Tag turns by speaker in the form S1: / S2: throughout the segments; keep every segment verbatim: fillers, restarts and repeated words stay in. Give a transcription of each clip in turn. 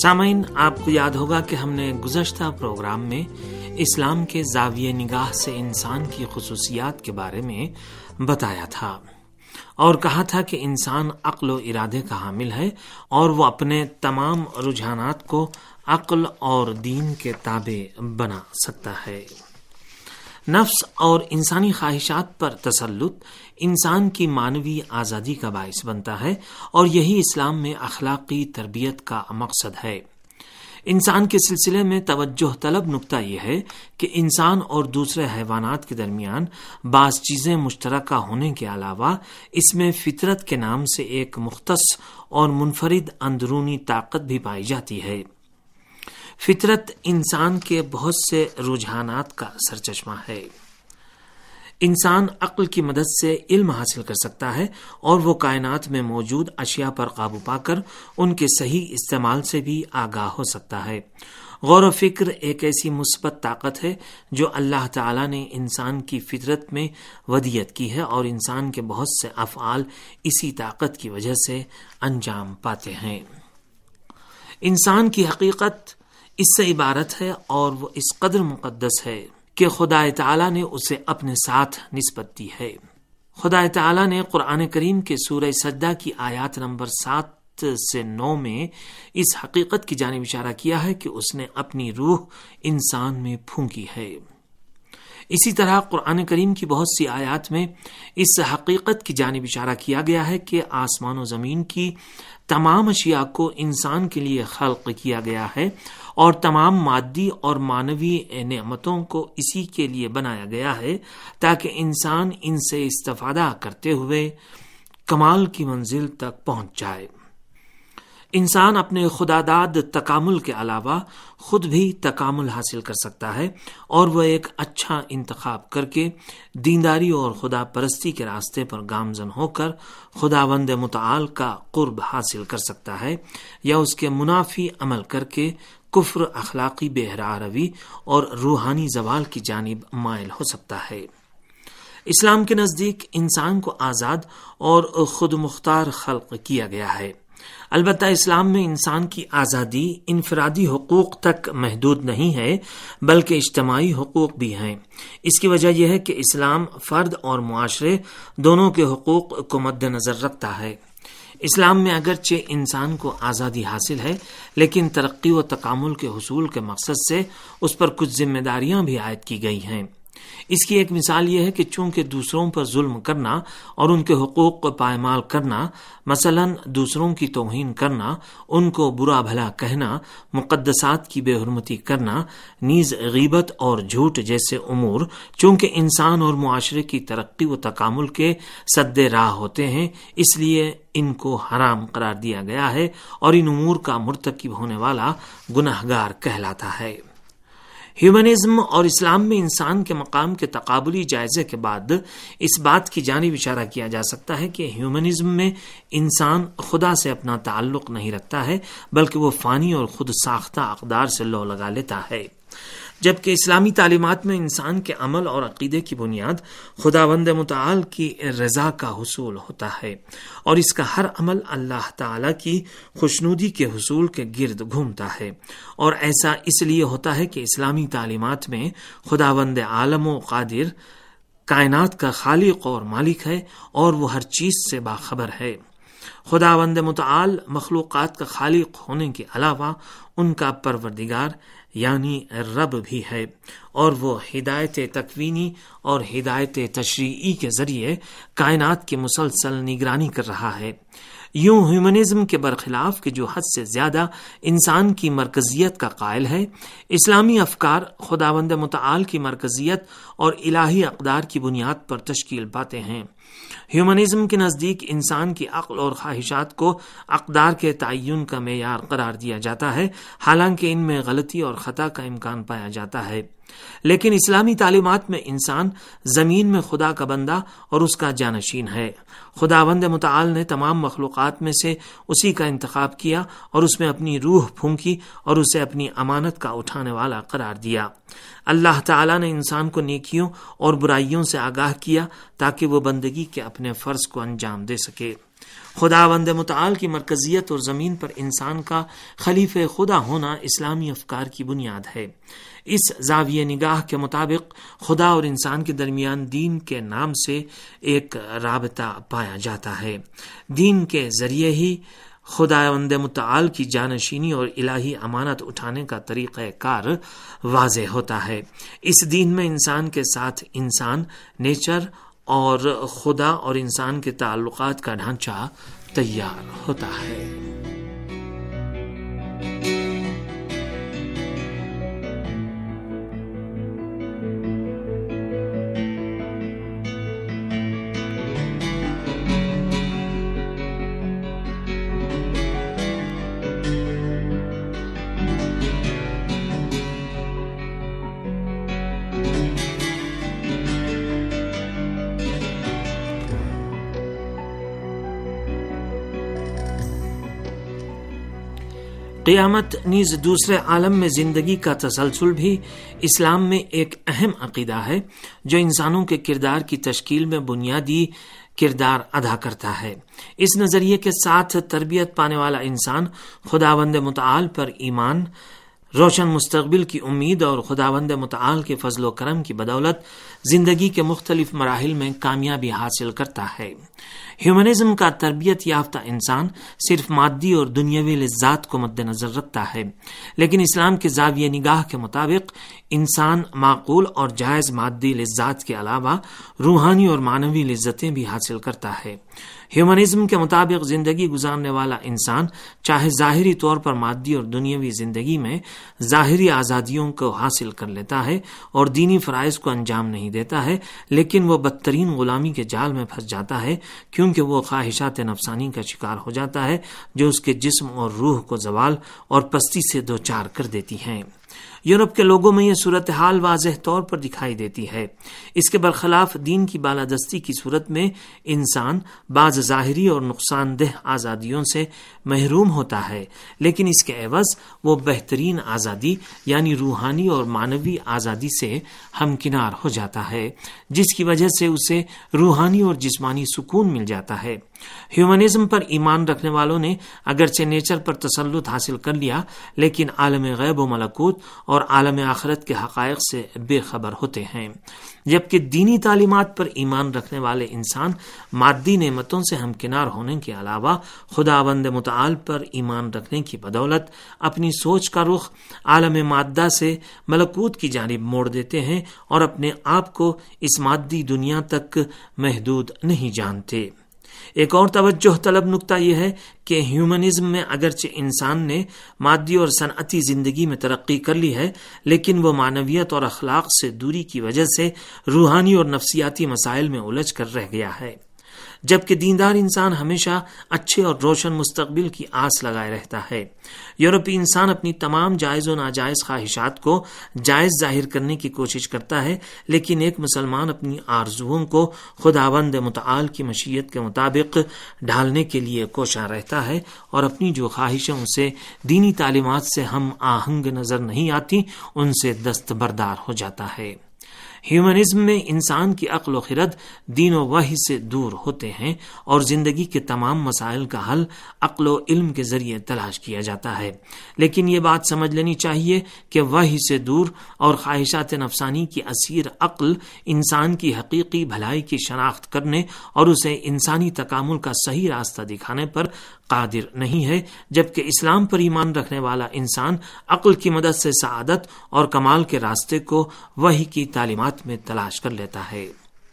S1: سامعین، آپ کو یاد ہوگا کہ ہم نے گزشتہ پروگرام میں اسلام کے زاویہ نگاہ سے انسان کی خصوصیات کے بارے میں بتایا تھا اور کہا تھا کہ انسان عقل و ارادے کا حامل ہے اور وہ اپنے تمام رجحانات کو عقل اور دین کے تابع بنا سکتا ہے۔ نفس اور انسانی خواہشات پر تسلط انسان کی معنوی آزادی کا باعث بنتا ہے اور یہی اسلام میں اخلاقی تربیت کا مقصد ہے۔ انسان کے سلسلے میں توجہ طلب نکتہ یہ ہے کہ انسان اور دوسرے حیوانات کے درمیان بعض چیزیں مشترکہ ہونے کے علاوہ اس میں فطرت کے نام سے ایک مختص اور منفرد اندرونی طاقت بھی پائی جاتی ہے۔ فطرت انسان کے بہت سے رجحانات کا سرچشمہ ہے۔ انسان عقل کی مدد سے علم حاصل کر سکتا ہے اور وہ کائنات میں موجود اشیاء پر قابو پا کر ان کے صحیح استعمال سے بھی آگاہ ہو سکتا ہے۔ غور و فکر ایک ایسی مثبت طاقت ہے جو اللہ تعالیٰ نے انسان کی فطرت میں ودیت کی ہے اور انسان کے بہت سے افعال اسی طاقت کی وجہ سے انجام پاتے ہیں۔ انسان کی حقیقت اس سے عبارت ہے اور وہ اس قدر مقدس ہے کہ خدا تعالیٰ نے اسے اپنے ساتھ نسبت دی ہے۔ خدا تعالیٰ نے قرآن کریم کے سورہ سجدہ کی آیات نمبر سات سے نو میں اس حقیقت کی جانب اشارہ کیا ہے کہ اس نے اپنی روح انسان میں پھونکی ہے۔ اسی طرح قرآن کریم کی بہت سی آیات میں اس حقیقت کی جانب اشارہ کیا گیا ہے کہ آسمان و زمین کی تمام اشیاء کو انسان کے لیے خلق کیا گیا ہے اور تمام مادی اور معنوی نعمتوں کو اسی کے لیے بنایا گیا ہے تاکہ انسان ان سے استفادہ کرتے ہوئے کمال کی منزل تک پہنچ جائے۔ انسان اپنے خداداد تکامل کے علاوہ خود بھی تکامل حاصل کر سکتا ہے اور وہ ایک اچھا انتخاب کر کے دینداری اور خدا پرستی کے راستے پر گامزن ہو کر خداوند متعال کا قرب حاصل کر سکتا ہے یا اس کے منافی عمل کر کے کفر، اخلاقی بے حیا روی اور روحانی زوال کی جانب مائل ہو سکتا ہے۔ اسلام کے نزدیک انسان کو آزاد اور خود مختار خلق کیا گیا ہے۔ البتہ اسلام میں انسان کی آزادی انفرادی حقوق تک محدود نہیں ہے بلکہ اجتماعی حقوق بھی ہیں۔ اس کی وجہ یہ ہے کہ اسلام فرد اور معاشرے دونوں کے حقوق کو مد نظر رکھتا ہے۔ اسلام میں اگرچہ انسان کو آزادی حاصل ہے لیکن ترقی و تکامل کے حصول کے مقصد سے اس پر کچھ ذمہ داریاں بھی عائد کی گئی ہیں۔ اس کی ایک مثال یہ ہے کہ چونکہ دوسروں پر ظلم کرنا اور ان کے حقوق کو پائمال کرنا، مثلا دوسروں کی توہین کرنا، ان کو برا بھلا کہنا، مقدسات کی بے حرمتی کرنا، نیز غیبت اور جھوٹ جیسے امور چونکہ انسان اور معاشرے کی ترقی و تکامل کے سد راہ ہوتے ہیں، اس لیے ان کو حرام قرار دیا گیا ہے اور ان امور کا مرتکب ہونے والا گنہگار کہلاتا ہے۔ ہیومنزم اور اسلام میں انسان کے مقام کے تقابلی جائزے کے بعد اس بات کی جانب اشارہ کیا جا سکتا ہے کہ ہیومنزم میں انسان خدا سے اپنا تعلق نہیں رکھتا ہے بلکہ وہ فانی اور خود ساختہ اقدار سے لو لگا لیتا ہے، جبکہ اسلامی تعلیمات میں انسان کے عمل اور عقیدے کی بنیاد خداوند متعال کی رضا کا حصول ہوتا ہے اور اس کا ہر عمل اللہ تعالی کی خوشنودی کے حصول کے گرد گھومتا ہے، اور ایسا اس لیے ہوتا ہے کہ اسلامی تعلیمات میں خداوند عالم و قادر کائنات کا خالق اور مالک ہے اور وہ ہر چیز سے باخبر ہے۔ خداوند متعال مخلوقات کا خالق ہونے کے علاوہ ان کا پروردگار یعنی رب بھی ہے اور وہ ہدایت تکوینی اور ہدایت تشریعی کے ذریعے کائنات کی مسلسل نگرانی کر رہا ہے۔ یوں ہیومنزم کے برخلاف کہ جو حد سے زیادہ انسان کی مرکزیت کا قائل ہے، اسلامی افکار خداوند متعال کی مرکزیت اور الہی اقدار کی بنیاد پر تشکیل پاتے ہیں۔ ہیومنزم کے نزدیک انسان کی عقل اور خواہشات کو اقدار کے تعین کا معیار قرار دیا جاتا ہے، حالانکہ ان میں غلطی اور خطا کا امکان پایا جاتا ہے۔ لیکن اسلامی تعلیمات میں انسان زمین میں خدا کا بندہ اور اس کا جانشین ہے۔ خداوند متعال نے تمام مخلوقات میں سے اسی کا انتخاب کیا اور اس میں اپنی روح پھونکی اور اسے اپنی امانت کا اٹھانے والا قرار دیا۔ اللہ تعالیٰ نے انسان کو نیکیوں اور برائیوں سے آگاہ کیا تاکہ وہ بندگی کے اپنے فرض کو انجام دے سکے۔ خداوند متعال کی مرکزیت اور زمین پر انسان کا خلیفہ خدا ہونا اسلامی افکار کی بنیاد ہے۔ اس زاویہ نگاہ کے مطابق خدا اور انسان کے درمیان دین کے نام سے ایک رابطہ پایا جاتا ہے۔ دین کے ذریعے ہی خداوند متعال کی جانشینی اور الہی امانت اٹھانے کا طریقہ کار واضح ہوتا ہے۔ اس دین میں انسان کے ساتھ انسان، نیچر اور خدا اور انسان کے تعلقات کا ڈھانچہ تیار ہوتا ہے۔ قیامت نیز دوسرے عالم میں زندگی کا تسلسل بھی اسلام میں ایک اہم عقیدہ ہے جو انسانوں کے کردار کی تشکیل میں بنیادی کردار ادا کرتا ہے۔ اس نظریے کے ساتھ تربیت پانے والا انسان خداوند متعال پر ایمان، روشن مستقبل کی امید اور خداوند متعال کے فضل و کرم کی بدولت زندگی کے مختلف مراحل میں کامیابی حاصل کرتا ہے۔ ہیومنزم کا تربیت یافتہ انسان صرف مادی اور دنیاوی لذات کو مد نظر رکھتا ہے، لیکن اسلام کے زاویہ نگاہ کے مطابق انسان معقول اور جائز مادی لذات کے علاوہ روحانی اور معنوی لذتیں بھی حاصل کرتا ہے۔ ہیومنزم کے مطابق زندگی گزارنے والا انسان چاہے ظاہری طور پر مادی اور دنیاوی زندگی میں ظاہری آزادیوں کو حاصل کر لیتا ہے اور دینی فرائض کو انجام نہیں دیتا ہے، لیکن وہ بدترین غلامی کے جال میں پھنس جاتا ہے کیونکہ وہ خواہشات نفسانی کا شکار ہو جاتا ہے جو اس کے جسم اور روح کو زوال اور پستی سے دوچار کر دیتی ہیں۔ یورپ کے لوگوں میں یہ صورتحال واضح طور پر دکھائی دیتی ہے۔ اس کے برخلاف دین کی بالادستی کی صورت میں انسان بعض ظاہری اور نقصان دہ آزادیوں سے محروم ہوتا ہے، لیکن اس کے عوض وہ بہترین آزادی یعنی روحانی اور معنوی آزادی سے ہمکنار ہو جاتا ہے، جس کی وجہ سے اسے روحانی اور جسمانی سکون مل جاتا ہے۔ ہیومنزم پر ایمان رکھنے والوں نے اگرچہ نیچر پر تسلط حاصل کر لیا، لیکن عالم غیب و ملکوت اور عالم آخرت کے حقائق سے بے خبر ہوتے ہیں، جبکہ دینی تعلیمات پر ایمان رکھنے والے انسان مادی نعمتوں سے ہمکنار ہونے کے علاوہ خداوند متعال پر ایمان رکھنے کی بدولت اپنی سوچ کا رخ عالم مادہ سے ملکوت کی جانب موڑ دیتے ہیں اور اپنے آپ کو اس مادی دنیا تک محدود نہیں جانتے۔ ایک اور توجہ طلب نکتہ یہ ہے کہ ہیومنزم میں اگرچہ انسان نے مادی اور صنعتی زندگی میں ترقی کر لی ہے، لیکن وہ معنویت اور اخلاق سے دوری کی وجہ سے روحانی اور نفسیاتی مسائل میں الجھ کر رہ گیا ہے، جبکہ دیندار انسان ہمیشہ اچھے اور روشن مستقبل کی آس لگائے رہتا ہے۔ یورپی انسان اپنی تمام جائز و ناجائز خواہشات کو جائز ظاہر کرنے کی کوشش کرتا ہے، لیکن ایک مسلمان اپنی آرزوؤں کو خداوند متعال کی مشیت کے مطابق ڈھالنے کے لیے کوشاں رہتا ہے اور اپنی جو خواہشیں اسے دینی تعلیمات سے ہم آہنگ نظر نہیں آتی ان سے دستبردار ہو جاتا ہے۔ ہیومنزم میں انسان کی عقل و خرد دین و وحی سے دور ہوتے ہیں اور زندگی کے تمام مسائل کا حل عقل و علم کے ذریعے تلاش کیا جاتا ہے، لیکن یہ بات سمجھ لینی چاہیے کہ وحی سے دور اور خواہشات نفسانی کی اسیر عقل انسان کی حقیقی بھلائی کی شناخت کرنے اور اسے انسانی تکامل کا صحیح راستہ دکھانے پر قادر نہیں ہے، جبکہ اسلام پر ایمان رکھنے والا انسان عقل کی مدد سے سعادت اور کمال کے راستے کو وحی کی تعلیمات میں تلاش کر لیتا ہے۔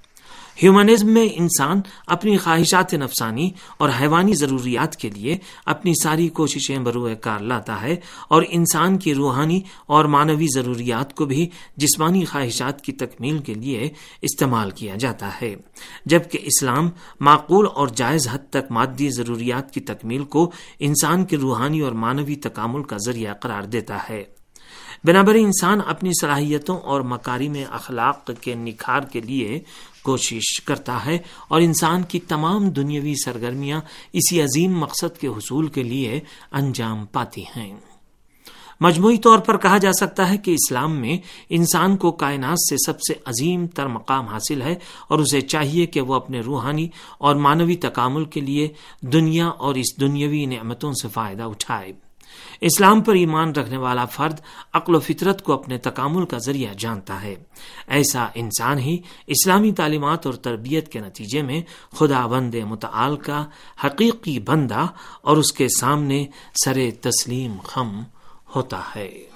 S1: ہیومنزم میں انسان اپنی خواہشات نفسانی اور حیوانی ضروریات کے لیے اپنی ساری کوششیں بروئے کار لاتا ہے اور انسان کی روحانی اور معنوی ضروریات کو بھی جسمانی خواہشات کی تکمیل کے لیے استعمال کیا جاتا ہے، جبکہ اسلام معقول اور جائز حد تک مادی ضروریات کی تکمیل کو انسان کے روحانی اور معنوی تکامل کا ذریعہ قرار دیتا ہے۔ بنابر انسان اپنی صلاحیتوں اور مکارم اخلاق کے نکھار کے لیے کوشش کرتا ہے اور انسان کی تمام دنیاوی سرگرمیاں اسی عظیم مقصد کے حصول کے لیے انجام پاتی ہیں۔ مجموعی طور پر کہا جا سکتا ہے کہ اسلام میں انسان کو کائنات سے سب سے عظیم تر مقام حاصل ہے اور اسے چاہیے کہ وہ اپنے روحانی اور معنوی تکامل کے لیے دنیا اور اس دنیاوی نعمتوں سے فائدہ اٹھائے۔ اسلام پر ایمان رکھنے والا فرد عقل و فطرت کو اپنے تکامل کا ذریعہ جانتا ہے۔ ایسا انسان ہی اسلامی تعلیمات اور تربیت کے نتیجے میں خدا بند متعال کا حقیقی بندہ اور اس کے سامنے سر تسلیم خم ہوتا ہے۔